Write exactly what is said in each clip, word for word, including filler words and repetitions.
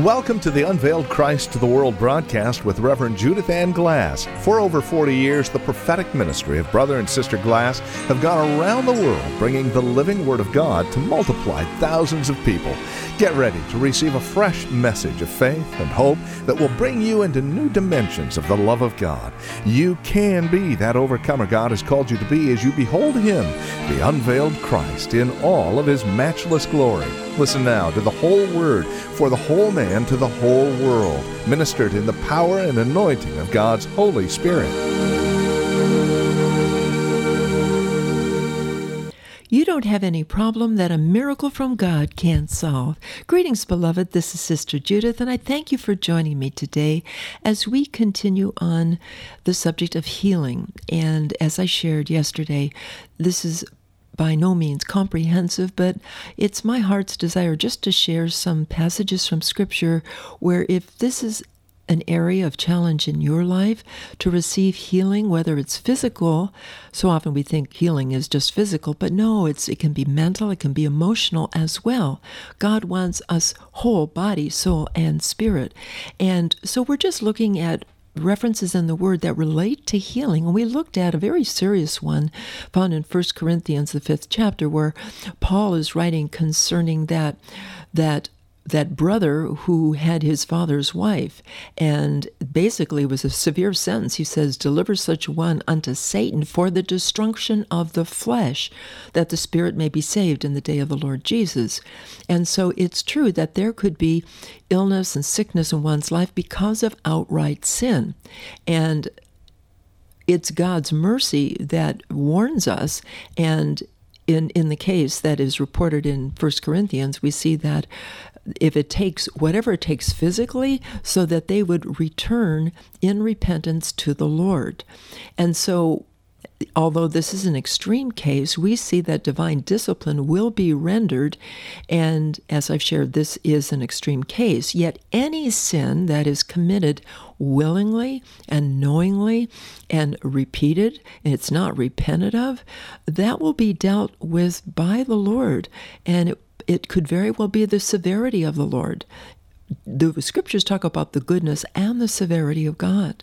Welcome to the Unveiled Christ to the World broadcast with Reverend Judith Ann Glass. For over forty years, the prophetic ministry of Brother and Sister Glass have gone around the world bringing the living Word of God to multiply thousands of people. Get ready to receive a fresh message of faith and hope that will bring you into new dimensions of the love of God. You can be that overcomer God has called you to be as you behold Him, the unveiled Christ, in all of His matchless glory. Listen now to the whole Word for the whole man to the whole world, ministered in the power and anointing of God's Holy Spirit. You don't have any problem that a miracle from God can't solve. Greetings, beloved. This is Sister Judith, and I thank you for joining me today as we continue on the subject of healing. And as I shared yesterday, this is by no means comprehensive, but it's my heart's desire just to share some passages from Scripture where if this is an area of challenge in your life to receive healing, whether it's physical. So often we think healing is just physical, but no, it's it can be mental, it can be emotional as well. God wants us whole, body, soul, and spirit. And so we're just looking at references in the Word that relate to healing. And we looked at a very serious one found in First Corinthians, the fifth chapter, where Paul is writing concerning that that that brother who had his father's wife, and basically it was a severe sentence. He says, deliver such one unto Satan for the destruction of the flesh, that the spirit may be saved in the day of the Lord Jesus. And so it's true that there could be illness and sickness in one's life because of outright sin. And it's God's mercy that warns us. And in, in the case that is reported in First Corinthians, we see that if it takes whatever it takes physically, so that they would return in repentance to the Lord. And so, although this is an extreme case, we see that divine discipline will be rendered, and as I've shared, this is an extreme case. Yet any sin that is committed willingly and knowingly and repeated, and it's not repented of, that will be dealt with by the Lord, and it It could very well be the severity of the Lord. The Scriptures talk about the goodness and the severity of God.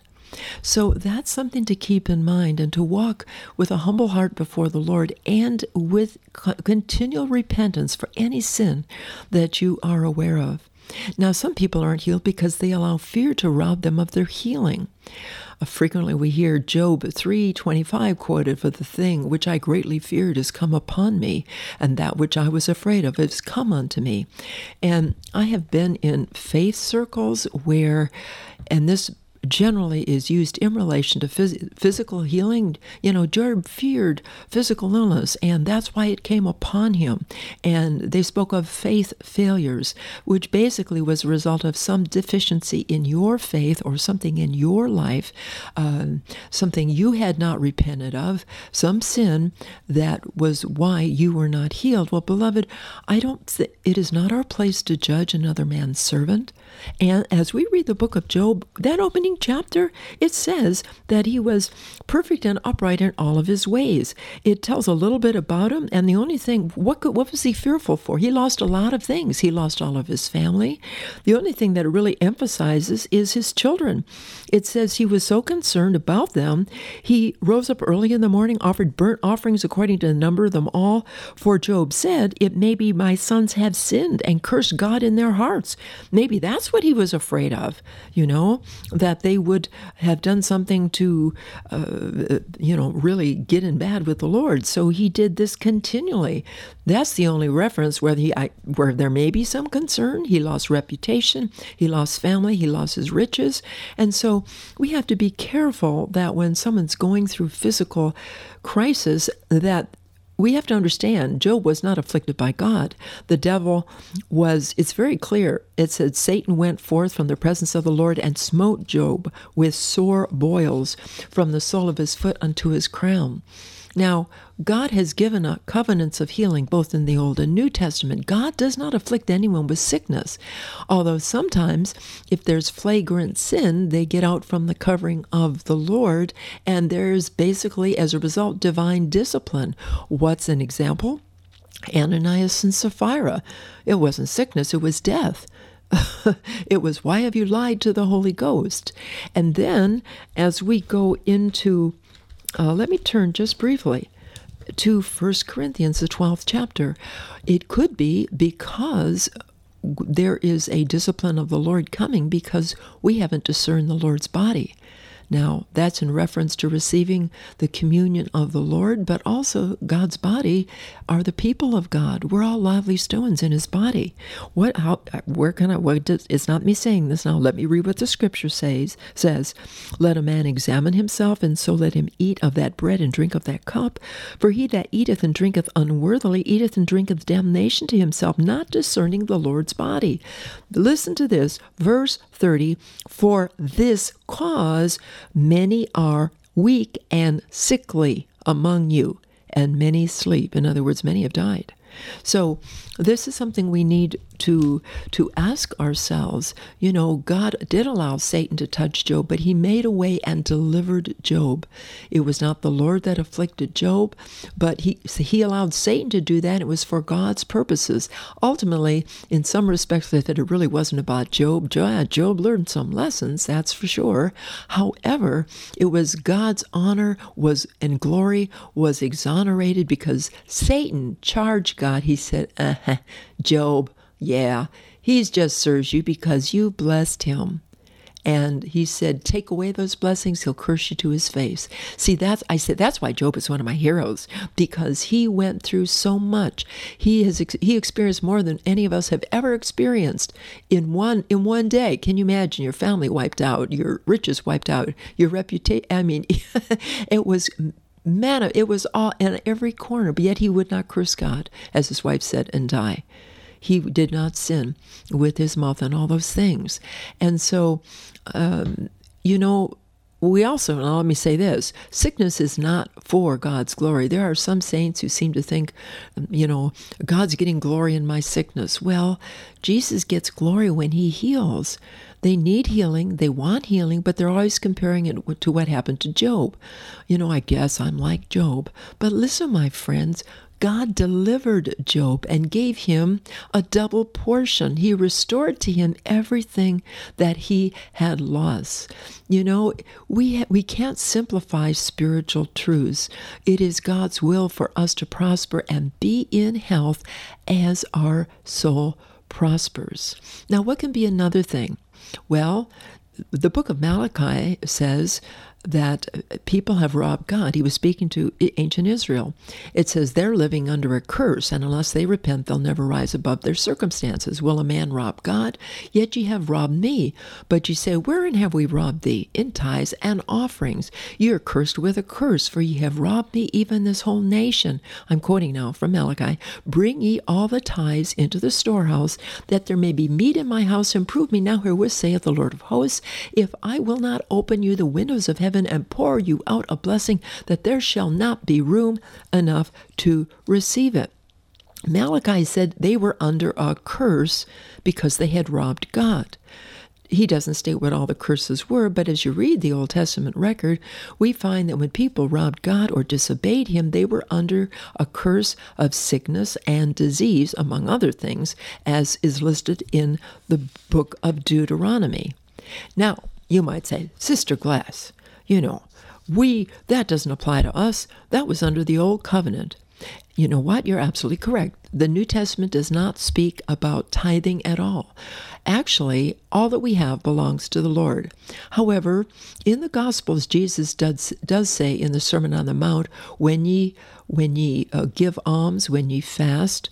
So that's something to keep in mind, and to walk with a humble heart before the Lord and with co- continual repentance for any sin that you are aware of. Now, some people aren't healed because they allow fear to rob them of their healing. Uh, frequently we hear Job three twenty-five quoted, for the thing which I greatly feared is come upon me, and that which I was afraid of is come unto me. And I have been in faith circles where, and this generally is used in relation to phys- physical healing. You know, Job feared physical illness, and that's why it came upon him. And they spoke of faith failures, which basically was a result of some deficiency in your faith or something in your life, uh, something you had not repented of, some sin that was why you were not healed. Well, beloved, I don't. Th- it is not our place to judge another man's servant. And as we read the book of Job, that opening chapter, it says that he was perfect and upright in all of his ways. It tells a little bit about him, and the only thing, what could, what was he fearful for? He lost a lot of things. He lost all of his family. The only thing that it really emphasizes is his children. It says he was so concerned about them, he rose up early in the morning, offered burnt offerings according to the number of them all. For Job said, it may be my sons have sinned and cursed God in their hearts. Maybe that's what he was afraid of, you know, that they would have done something to, uh, you know, really get in bad with the Lord. So he did this continually. That's the only reference where he, I, where there may be some concern. He lost reputation, he lost family, he lost his riches. And so we have to be careful that when someone's going through physical crisis, that we have to understand Job was not afflicted by God. The devil was, it's very clear. It said, Satan went forth from the presence of the Lord and smote Job with sore boils from the sole of his foot unto his crown. Now, God has given us covenants of healing both in the Old and New Testament. God does not afflict anyone with sickness, although sometimes if there's flagrant sin, they get out from the covering of the Lord, and there's basically, as a result, divine discipline. What's an example? Ananias and Sapphira. It wasn't sickness, it was death. It was, why have you lied to the Holy Ghost? And then as we go into, uh, let me turn just briefly to First Corinthians, the twelfth chapter. It could be because there is a discipline of the Lord coming because we haven't discerned the Lord's body. Now, that's in reference to receiving the communion of the Lord, but also God's body are the people of God. We're all lively stones in his body. What, how, where can I, what does, it's not me saying this now. Let me read what the scripture says, says, let a man examine himself, and so let him eat of that bread and drink of that cup. For he that eateth and drinketh unworthily eateth and drinketh damnation to himself, not discerning the Lord's body. Listen to this, verse thirty, for this cause many are weak and sickly among you, and many sleep. In other words, many have died. So this is something we need to to ask ourselves. You know, God did allow Satan to touch Job, but he made a way and delivered Job. It was not the Lord that afflicted Job, but he he allowed Satan to do that. It was for God's purposes. Ultimately, in some respects, if it really wasn't about Job, Job learned some lessons, that's for sure. However, it was God's honor was and glory was exonerated because Satan charged God. He said, uh-huh, Job, yeah, he's just serves you because you blessed him. And he said, take away those blessings, he'll curse you to his face. See, that's, I said, that's why Job is one of my heroes, because he went through so much. He has, he experienced more than any of us have ever experienced in one, in one day. Can you imagine your family wiped out, your riches wiped out, your reputation? I mean, it was manna, it was all in every corner, but yet he would not curse God, as his wife said, and die. He did not sin with his mouth and all those things. And so, um, you know, we also, now let me say this, sickness is not for God's glory. There are some saints who seem to think, you know, God's getting glory in my sickness. Well, Jesus gets glory when he heals. They need healing, they want healing, but they're always comparing it to what happened to Job. You know, I guess I'm like Job. But listen, my friends, God delivered Job and gave him a double portion. He restored to him everything that he had lost. You know, we ha- we can't simplify spiritual truths. It is God's will for us to prosper and be in health as our soul prospers. Now, what can be another thing? Well, the book of Malachi says that people have robbed God. He was speaking to ancient Israel. It says they're living under a curse, and unless they repent, they'll never rise above their circumstances. Will a man rob God? Yet ye have robbed me. But ye say, wherein have we robbed thee? In tithes and offerings. Ye are cursed with a curse, for ye have robbed me, even this whole nation. I'm quoting now from Malachi. Bring ye all the tithes into the storehouse, that there may be meat in my house, and prove me now herewith, saith the Lord of hosts, if I will not open you the windows of heaven, and pour you out a blessing, that there shall not be room enough to receive it. Malachi said they were under a curse because they had robbed God. He doesn't state what all the curses were, but as you read the Old Testament record, we find that when people robbed God or disobeyed him, they were under a curse of sickness and disease, among other things, as is listed in the book of Deuteronomy. Now, you might say, Sister Glass, you know, we, that doesn't apply to us. That was under the old covenant. You know what? You're absolutely correct. The New Testament does not speak about tithing at all. Actually, all that we have belongs to the Lord. However, in the Gospels, Jesus does, does say in the Sermon on the Mount, when ye, when ye uh, give alms, when ye fast,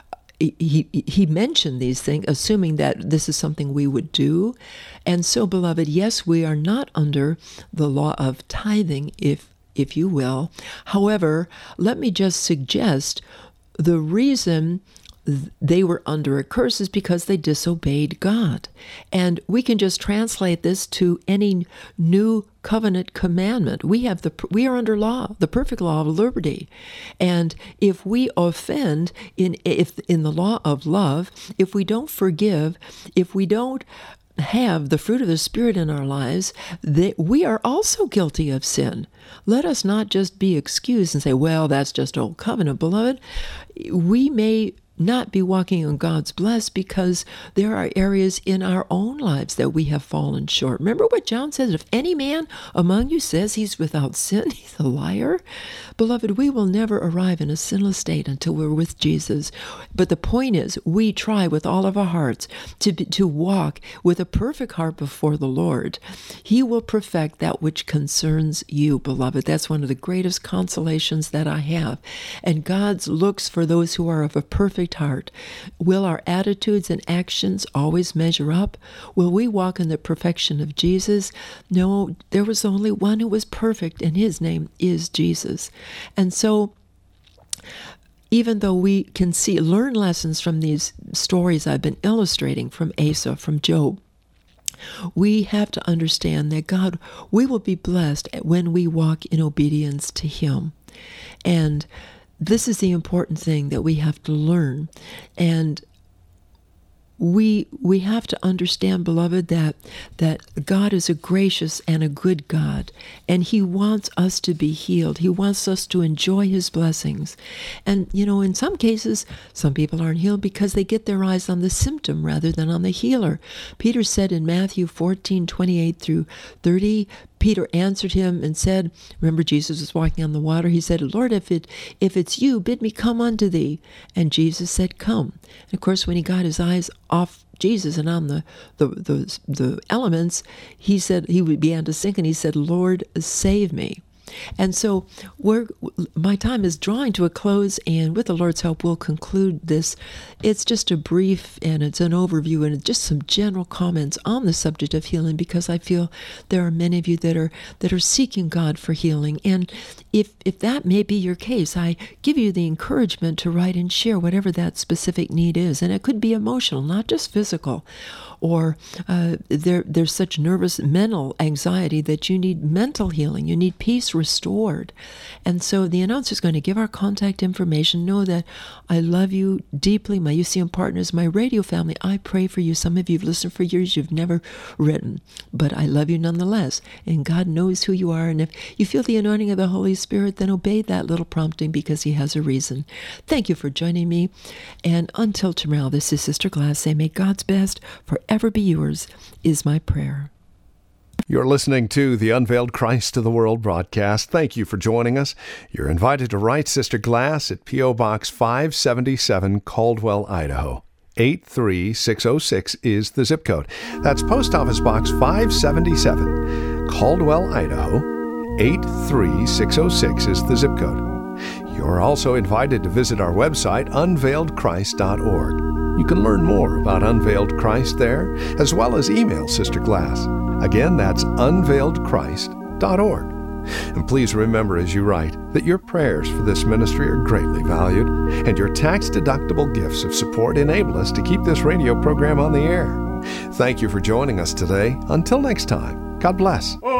He, he mentioned these things, assuming that this is something we would do. And so, beloved, yes, we are not under the law of tithing, if if you will. However, let me just suggest the reason they were under a curse is because they disobeyed God. And we can just translate this to any new covenant commandment. We have the we are under law, the perfect law of liberty. And if we offend in if in the law of love, if we don't forgive, if we don't have the fruit of the Spirit in our lives, that we are also guilty of sin. Let us not just be excused and say, well, that's just old covenant, beloved. We may not be walking in God's bless because there are areas in our own lives that we have fallen short. Remember what John says, if any man among you says he's without sin, he's a liar. Beloved, we will never arrive in a sinless state until we're with Jesus. But the point is, we try with all of our hearts to be, to walk with a perfect heart before the Lord. He will perfect that which concerns you, beloved. That's one of the greatest consolations that I have. And God looks for those who are of a perfect heart. Will our attitudes and actions always measure up? Will we walk in the perfection of Jesus? No, there was only one who was perfect, and his name is Jesus. And so, even though we can see, learn lessons from these stories I've been illustrating from Asa, from Job, we have to understand that God, we will be blessed when we walk in obedience to him. And this is the important thing that we have to learn. And we we have to understand, beloved, that that God is a gracious and a good God, and he wants us to be healed. He wants us to enjoy his blessings. And, you know, in some cases, some people aren't healed because they get their eyes on the symptom rather than on the healer. Peter said in Matthew fourteen, twenty-eight through thirty, Peter answered him and said, remember Jesus was walking on the water, he said, Lord, if it if it's you, bid me come unto thee. And Jesus said, come. And of course, when he got his eyes off Jesus and on the, the, the, the elements, he said, he began to sink, and he said, Lord, save me. And so we're, my time is drawing to a close, and with the Lord's help, we'll conclude this. It's just a brief, and it's an overview, and just some general comments on the subject of healing, because I feel there are many of you that are that are seeking God for healing. And if if that may be your case, I give you the encouragement to write and share whatever that specific need is. And it could be emotional, not just physical. Or uh, there, there's such nervous mental anxiety that you need mental healing. You need peace restored. And so the announcer is going to give our contact information. Know that I love you deeply, my U C M partners, my radio family. I pray for you. Some of you have listened for years. You've never written. But I love you nonetheless. And God knows who you are. And if you feel the anointing of the Holy Spirit, then obey that little prompting, because he has a reason. Thank you for joining me. And until tomorrow, this is Sister Glass saying, may God's best for ever be yours, is my prayer. You're listening to the Unveiled Christ to the World broadcast. Thank you for joining us. You're invited to write Sister Glass at P O Box five seventy-seven, Caldwell, Idaho. eight three six oh six is the zip code. That's Post Office Box five seventy-seven, Caldwell, Idaho. eight three six oh six is the zip code. You're also invited to visit our website, unveiled christ dot org. You can learn more about Unveiled Christ there, as well as email Sister Glass. Again, that's unveiled christ dot org. And please remember as you write that your prayers for this ministry are greatly valued, and your tax-deductible gifts of support enable us to keep this radio program on the air. Thank you for joining us today. Until next time, God bless.